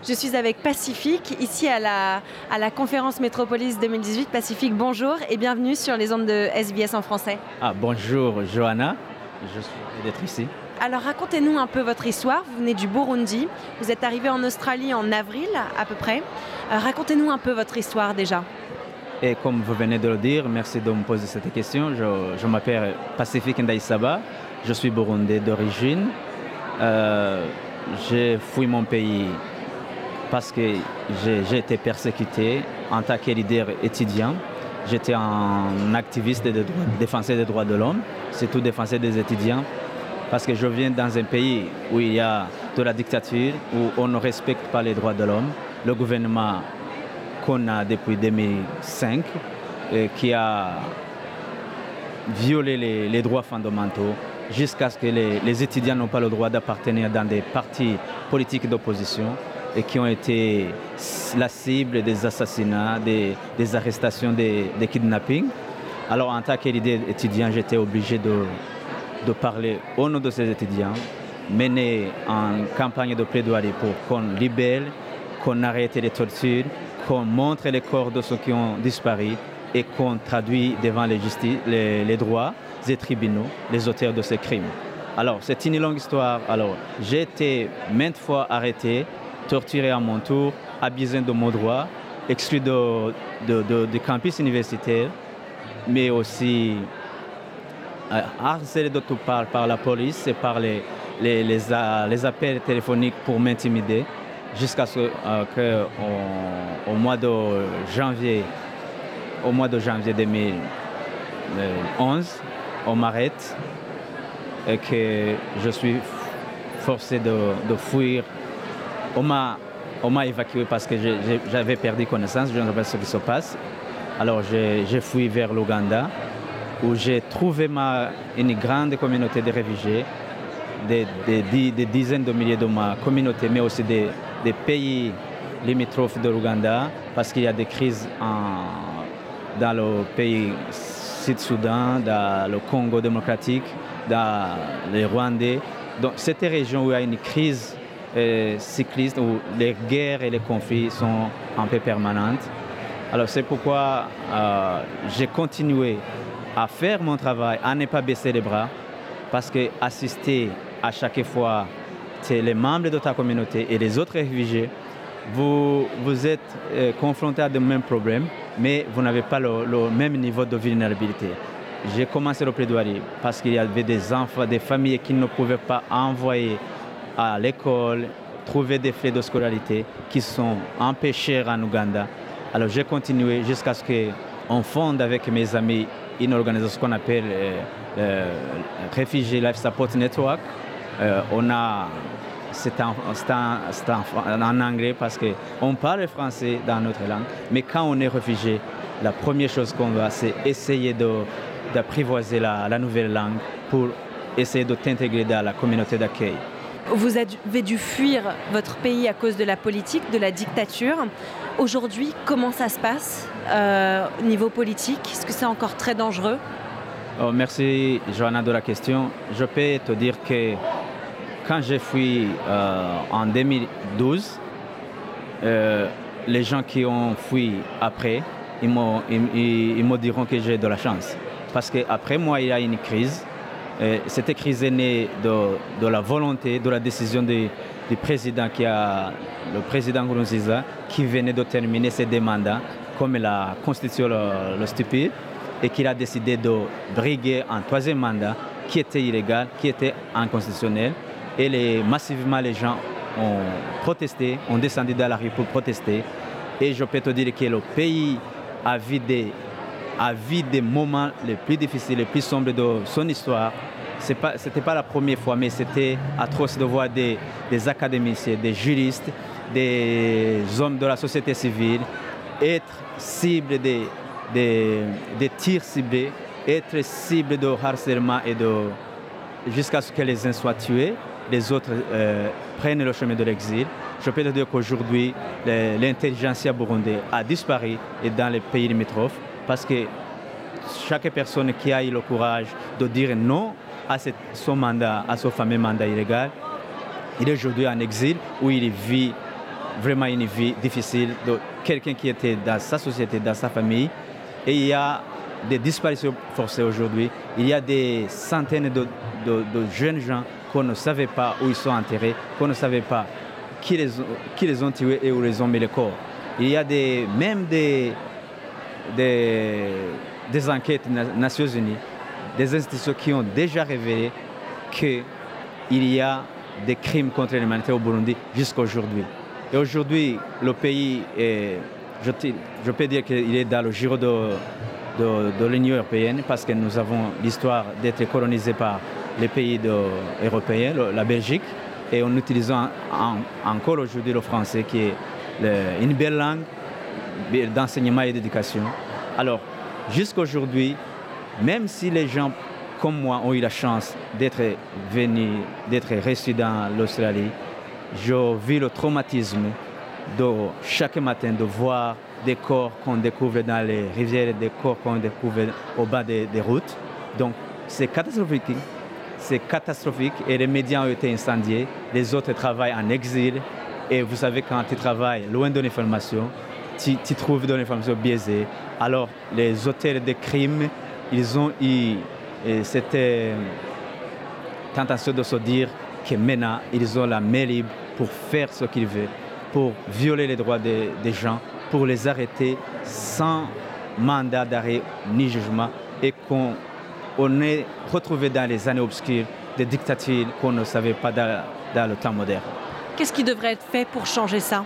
Je suis avec Pacifique, ici à la conférence Métropolis 2018. Pacifique, bonjour et bienvenue sur les ondes de SBS en français. Bonjour Johanna, je suis heureux d'être ici. Alors racontez-nous un peu votre histoire. Vous venez du Burundi, vous êtes arrivé en Australie en avril à peu près. Racontez-nous un peu votre histoire déjà. Et comme vous venez de le dire, merci de me poser cette question. Je m'appelle Pacifique Ndaïsaba, je suis burundais d'origine. J'ai fui mon pays parce que j'ai été persécuté en tant que leader étudiant. J'étais un activiste défenseur des droits de l'homme, surtout défenseur des étudiants, parce que je viens dans un pays où il y a de la dictature, où on ne respecte pas les droits de l'homme. Le gouvernement qu'on a depuis 2005, qui a violé les droits fondamentaux, jusqu'à ce que les étudiants n'ont pas le droit d'appartenir dans des partis politiques d'opposition et qui ont été la cible des assassinats, des arrestations, des kidnappings. Alors en tant que leader étudiant, j'étais obligé de parler au nom de ces étudiants, mener une campagne de plaidoirie pour qu'on libère, qu'on arrête les tortures, qu'on montre les corps de ceux qui ont disparu et qu'on traduit devant les droits des tribunaux les auteurs de ces crimes. Alors, c'est une longue histoire. Alors, j'ai été maintes fois arrêté, torturé à mon tour, abusé de mon droit, exclu du campus universitaire, mais aussi harcelé de toutes parts par la police et par les appels téléphoniques pour m'intimider, jusqu'à ce qu'au mois de janvier 2011, on m'arrête et que je suis forcé de fuir. On m'a évacué parce que j'avais perdu connaissance, je ne sais pas ce qui se passe. Alors j'ai fui vers l'Ouganda, où j'ai trouvé une grande communauté de réfugiés, des dizaines de milliers de ma communauté, mais aussi des pays limitrophes de l'Ouganda, parce qu'il y a des crises dans le pays Sud-Soudan, dans le Congo démocratique, dans le Rwandais. Donc, cette région où il y a une crise cycliste, où les guerres et les conflits sont un peu permanentes. Alors, c'est pourquoi j'ai continué à faire mon travail, à ne pas baisser les bras, parce que assister à chaque fois les membres de ta communauté et les autres réfugiés, vous êtes confrontés à de mêmes problèmes, mais vous n'avez pas le même niveau de vulnérabilité. J'ai commencé le plaidoyer parce qu'il y avait des enfants, des familles qui ne pouvaient pas envoyer à l'école, trouver des frais de scolarité, qui sont empêchés en Ouganda. Alors j'ai continué jusqu'à ce qu'on fonde avec mes amis une organisation qu'on appelle Refugee Life Support Network. C'est en anglais parce qu'on parle français dans notre langue, mais quand on est réfugié, la première chose qu'on va, c'est essayer d'apprivoiser la nouvelle langue pour essayer de t'intégrer dans la communauté d'accueil. Vous avez dû fuir votre pays à cause de la politique, de la dictature. Aujourd'hui, comment ça se passe au niveau politique? Est-ce que c'est encore très dangereux? Merci Johanna de la question. Je peux te dire que quand j'ai fui en 2012, les gens qui ont fui après, ils me diront que j'ai de la chance. Parce qu'après moi, il y a une crise. Cette crise est née de la volonté, de la décision du président, le président Nkurunziza, qui venait de terminer ses deux mandats, comme la Constitution le stipule, et qu'il a décidé de briguer un troisième mandat qui était illégal, qui était inconstitutionnel. Et massivement, les gens ont protesté, ont descendu dans la rue pour protester. Et je peux te dire que le pays a vu des moments les plus difficiles, les plus sombres de son histoire. Ce n'était pas la première fois, mais c'était atroce de voir des académiciens, des juristes, des hommes de la société civile être cibles des tirs ciblés, être cibles de harcèlement jusqu'à ce que les uns soient tués. Les autres prennent le chemin de l'exil. Je peux te dire qu'aujourd'hui, l'intelligentsia burundaise a disparu et dans les pays limitrophes parce que chaque personne qui a eu le courage de dire non à son mandat, à son fameux mandat illégal, il est aujourd'hui en exil où il vit vraiment une vie difficile de quelqu'un qui était dans sa société, dans sa famille. Et il y a des disparitions forcées aujourd'hui. Il y a des centaines de jeunes gens qu'on ne savait pas où ils sont enterrés, qu'on ne savait pas qui les ont tués et où ils ont mis les corps. Il y a même des enquêtes Nations Unies, des institutions qui ont déjà révélé qu'il y a des crimes contre l'humanité au Burundi jusqu'à aujourd'hui. Et aujourd'hui, le pays est, je peux dire qu'il est dans le giron de l'Union européenne parce que nous avons l'histoire d'être colonisés par les pays européens, la Belgique, et en utilisant encore aujourd'hui le français qui est une belle langue d'enseignement et d'éducation. Alors, jusqu'à aujourd'hui, même si les gens comme moi ont eu la chance d'être reçus dans l'Australie, je vis le traumatisme de chaque matin de voir des corps qu'on découvre dans les rivières, des corps qu'on découvre au bas des routes. Donc c'est catastrophique. C'est catastrophique et les médias ont été incendiés. Les autres travaillent en exil. Et vous savez, quand tu travailles loin de l'information, tu trouves de l'information biaisée. Alors les auteurs de crimes, ils ont eu cette tentation de se dire que maintenant, ils ont la main libre pour faire ce qu'ils veulent, pour violer les droits des gens, pour les arrêter sans mandat d'arrêt ni jugement et qu'on est retrouvé dans les années obscures des dictatures qu'on ne savait pas dans le temps moderne. Qu'est-ce qui devrait être fait pour changer ça?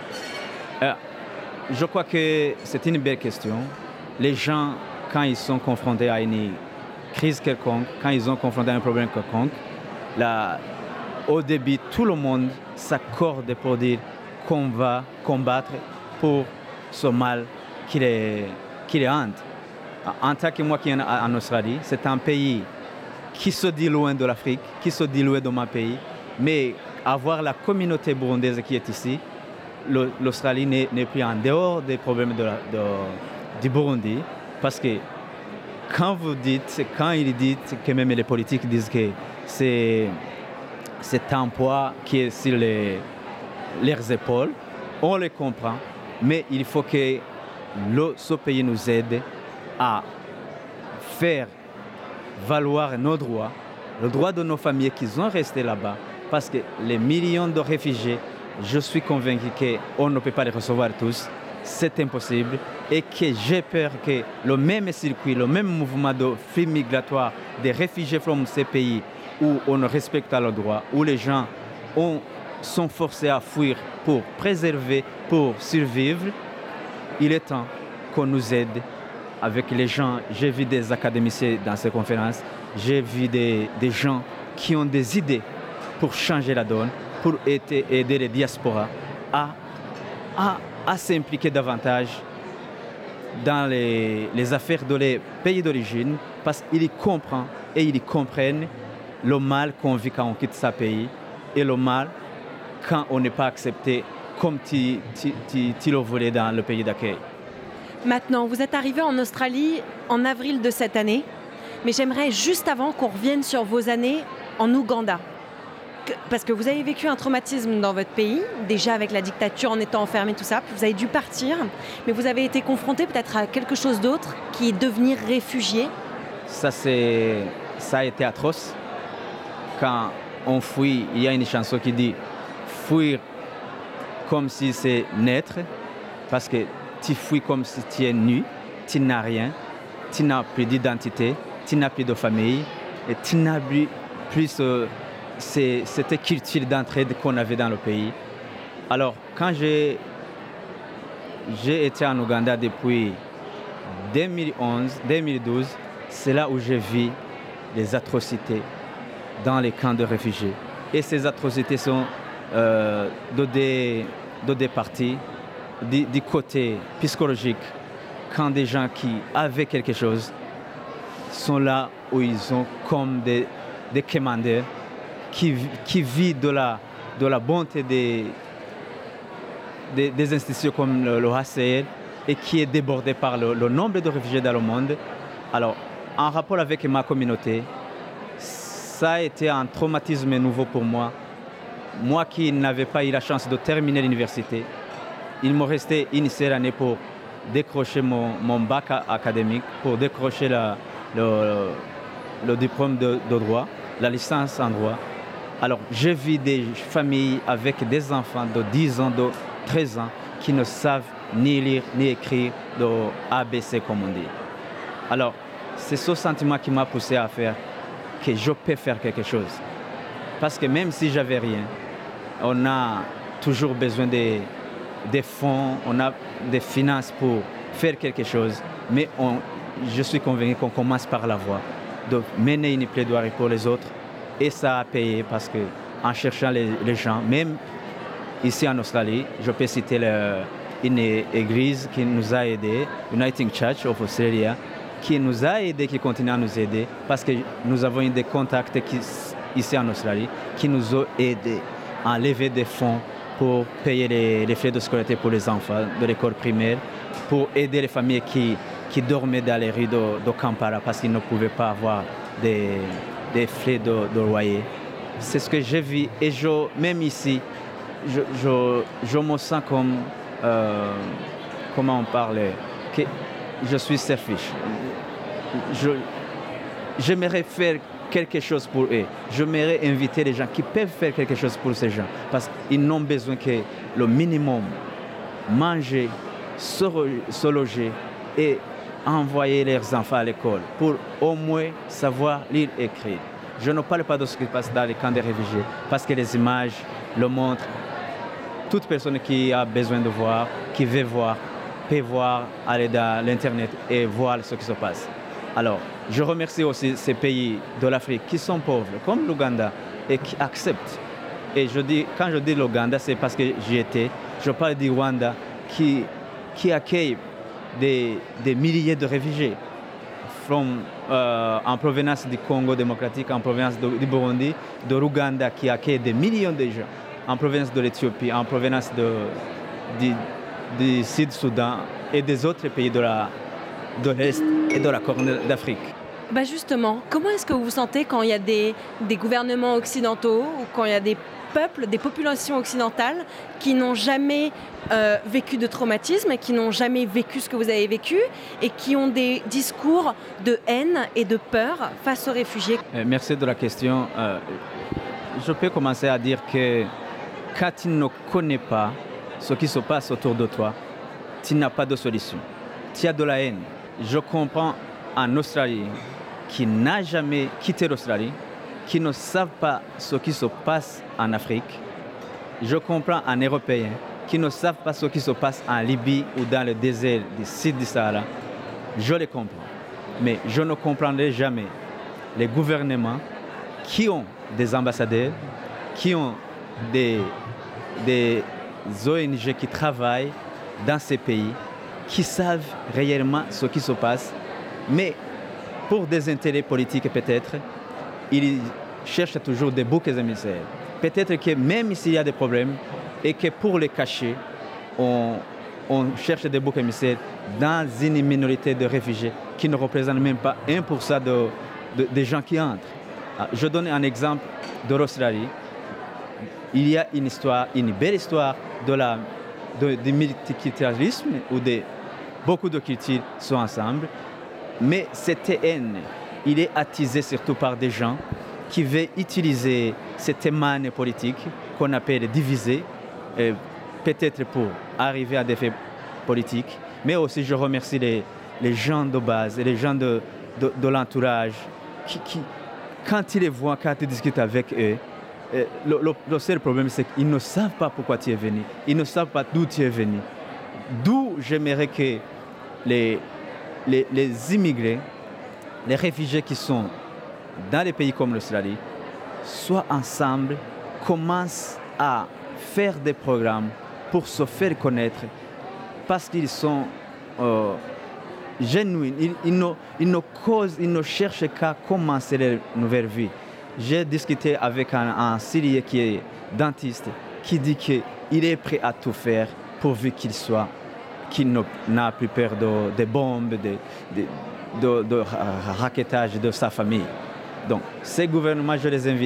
Je crois que c'est une belle question. Les gens, quand ils sont confrontés à une crise quelconque, quand ils sont confrontés à un problème quelconque, au début, tout le monde s'accorde pour dire qu'on va combattre pour ce mal qui les hante. En tant que moi qui est en Australie, c'est un pays qui se dit loin de l'Afrique, qui se dit loin de mon pays, mais avoir la communauté burundaise qui est ici, l'Australie n'est plus en dehors des problèmes du Burundi, parce que quand ils disent que même les politiques disent que c'est un poids qui est sur leurs épaules, on les comprend, mais il faut que ce pays nous aide à faire valoir nos droits, le droit de nos familles qui sont restées là-bas, parce que les millions de réfugiés, je suis convaincu qu'on ne peut pas les recevoir tous, c'est impossible, et que j'ai peur que le même circuit, le même mouvement de flux migratoire des réfugiés from ces pays où on ne respecte pas leurs droits, où les gens sont forcés à fuir pour préserver, pour survivre, il est temps qu'on nous aide avec les gens. J'ai vu des académiciens dans ces conférences, j'ai vu des gens qui ont des idées pour changer la donne, pour aider les diasporas à s'impliquer davantage dans les affaires de les pays d'origine, parce qu'ils comprennent et ils comprennent le mal qu'on vit quand on quitte sa pays et le mal quand on n'est pas accepté comme tu le voulais dans le pays d'accueil. Maintenant, vous êtes arrivé en Australie en avril de cette année, mais j'aimerais juste avant qu'on revienne sur vos années en Ouganda. Parce que vous avez vécu un traumatisme dans votre pays, déjà avec la dictature en étant enfermé, tout ça, puis vous avez dû partir, mais vous avez été confronté peut-être à quelque chose d'autre, qui est devenir réfugié. Ça a été atroce. Quand on fuit, il y a une chanson qui dit « fuir comme si c'est naître », parce que tu fuis comme si tu es nu, tu n'as rien, tu n'as plus d'identité, tu n'as plus de famille, et tu n'as plus cette culture d'entraide qu'on avait dans le pays. Alors, quand j'ai été en Ouganda depuis 2012, c'est là où j'ai vu les atrocités dans les camps de réfugiés. Et ces atrocités sont de deux parties. Du côté psychologique, quand des gens qui avaient quelque chose sont là où ils sont comme des commandeurs qui vivent de la bonté des institutions comme le HCR et qui est débordé par le nombre de réfugiés dans le monde. Alors, en rapport avec ma communauté, ça a été un traumatisme nouveau pour moi moi qui n'avais pas eu la chance de terminer l'université, il me restait une seule année pour décrocher mon bac académique, pour décrocher le diplôme de droit, la licence en droit. Alors, je vis des familles avec des enfants de 10 ans, de 13 ans, qui ne savent ni lire ni écrire de ABC, comme on dit. Alors, c'est ce sentiment qui m'a poussé à faire que je peux faire quelque chose. Parce que même si j'avais rien, on a toujours besoin des fonds, on a des finances pour faire quelque chose. Mais je suis convaincu qu'on commence par la voie, de mener une plaidoirie pour les autres. Et ça a payé parce qu'en cherchant les gens, même ici en Australie, je peux citer une église qui nous a aidés, Uniting Church of Australia, qui nous a aidés, qui continue à nous aider, parce que nous avons eu des contacts ici en Australie qui nous ont aidés à lever des fonds pour payer les frais de scolarité pour les enfants de l'école primaire, pour aider les familles qui dormaient dans les rues de Kampala parce qu'ils ne pouvaient pas avoir des frais de loyer. C'est ce que j'ai vu et même ici, je me sens comme, comment on parlait, que je suis selfish. J'aimerais faire quelque chose pour eux. J'aimerais inviter les gens qui peuvent faire quelque chose pour ces gens parce qu'ils n'ont besoin que le minimum, manger, se loger et envoyer leurs enfants à l'école pour au moins savoir lire et écrire. Je ne parle pas de ce qui se passe dans les camps de réfugiés parce que les images le montrent. Toute personne qui a besoin de voir, qui veut voir, peut voir, aller dans l'Internet et voir ce qui se passe. Alors, je remercie aussi ces pays de l'Afrique qui sont pauvres, comme l'Ouganda, et qui acceptent. Et quand je dis l'Ouganda, c'est parce que j'y étais. Je parle du Rwanda qui accueille des milliers de réfugiés en provenance du Congo démocratique, en provenance du Burundi, de l'Ouganda qui accueille des millions de gens, en provenance de l'Éthiopie, en provenance du Sud-Soudan et des autres pays de l'Est et de la Corne d'Afrique. Bah justement, comment est-ce que vous vous sentez quand il y a des gouvernements occidentaux ou quand il y a des peuples, des populations occidentales qui n'ont jamais vécu de traumatisme et qui n'ont jamais vécu ce que vous avez vécu et qui ont des discours de haine et de peur face aux réfugiés? Merci de la question. Je peux commencer à dire que quand tu ne connais pas ce qui se passe autour de toi, tu n'as pas de solution. Tu as de la haine. Je comprends en Australie qui n'a jamais quitté l'Australie, qui ne savent pas ce qui se passe en Afrique. Je comprends en Européens qui ne savent pas ce qui se passe en Libye ou dans le désert du sud du Sahara. Je les comprends. Mais je ne comprendrai jamais les gouvernements qui ont des ambassadeurs, qui ont des ONG qui travaillent dans ces pays, qui savent réellement ce qui se passe, mais pour des intérêts politiques peut-être, ils cherchent toujours des boucs émissaires. Peut-être que même s'il y a des problèmes et que pour les cacher, on cherche des boucs émissaires dans une minorité de réfugiés qui ne représentent même pas 1% des gens qui entrent. Je donne un exemple de l'Australie. Il y a une belle histoire du multiculturalisme où beaucoup de cultures sont ensemble. Mais cette haine, il est attisé surtout par des gens qui veulent utiliser cette manne politique qu'on appelle diviser, peut-être pour arriver à des faits politiques. Mais aussi, je remercie les gens de base et les gens de l'entourage qui, quand ils les voient, quand ils discutent avec eux, le seul problème, c'est qu'ils ne savent pas pourquoi tu es venu. Ils ne savent pas d'où tu es venu. D'où j'aimerais que les immigrés, les réfugiés qui sont dans les pays comme l'Australie, soient ensemble, commencent à faire des programmes pour se faire connaître parce qu'ils sont genuins. Ils ne cherchent qu'à commencer leur nouvelle vie. J'ai discuté avec un Syrien qui est dentiste, qui dit qu'il est prêt à tout faire pourvu qu'il n'a plus peur des bombes, de rackettage de sa famille. Donc, ces gouvernements, je les invite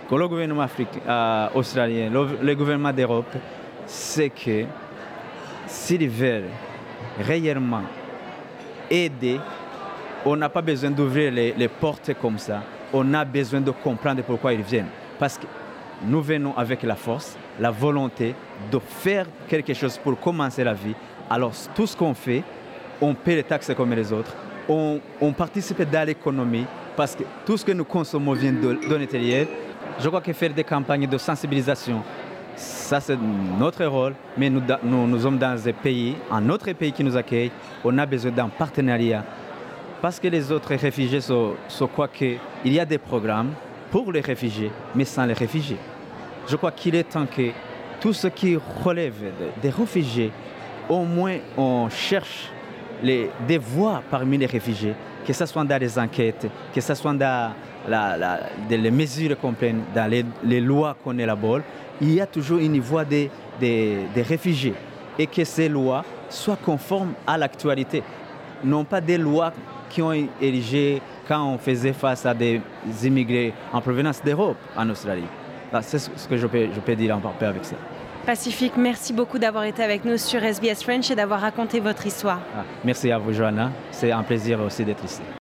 que le gouvernement australien, le gouvernement d'Europe, c'est que s'ils veulent réellement aider, on n'a pas besoin d'ouvrir les portes comme ça. On a besoin de comprendre pourquoi ils viennent. Parce que nous venons avec la force, la volonté de faire quelque chose pour commencer la vie. Alors tout ce qu'on fait, on paie les taxes comme les autres, on participe dans l'économie parce que tout ce que nous consommons vient de l'intérieur. Je crois que faire des campagnes de sensibilisation, ça c'est notre rôle, mais nous sommes dans un autre pays qui nous accueille, on a besoin d'un partenariat. Parce que les autres réfugiés se croient qu'il y a des programmes pour les réfugiés, mais sans les réfugiés. Je crois qu'il est temps que tout ce qui relève des réfugiés, au moins on cherche des voix parmi les réfugiés, que ce soit dans les enquêtes, que ce soit dans les mesures qu'on prend, dans les lois qu'on élabore, il y a toujours une voix des réfugiés et que ces lois soient conformes à l'actualité, non pas des lois qui ont érigé quand on faisait face à des immigrés en provenance d'Europe en Australie. C'est ce que je peux dire en partant avec ça. Pacifique, merci beaucoup d'avoir été avec nous sur SBS French et d'avoir raconté votre histoire. Merci à vous, Johanna. C'est un plaisir aussi d'être ici.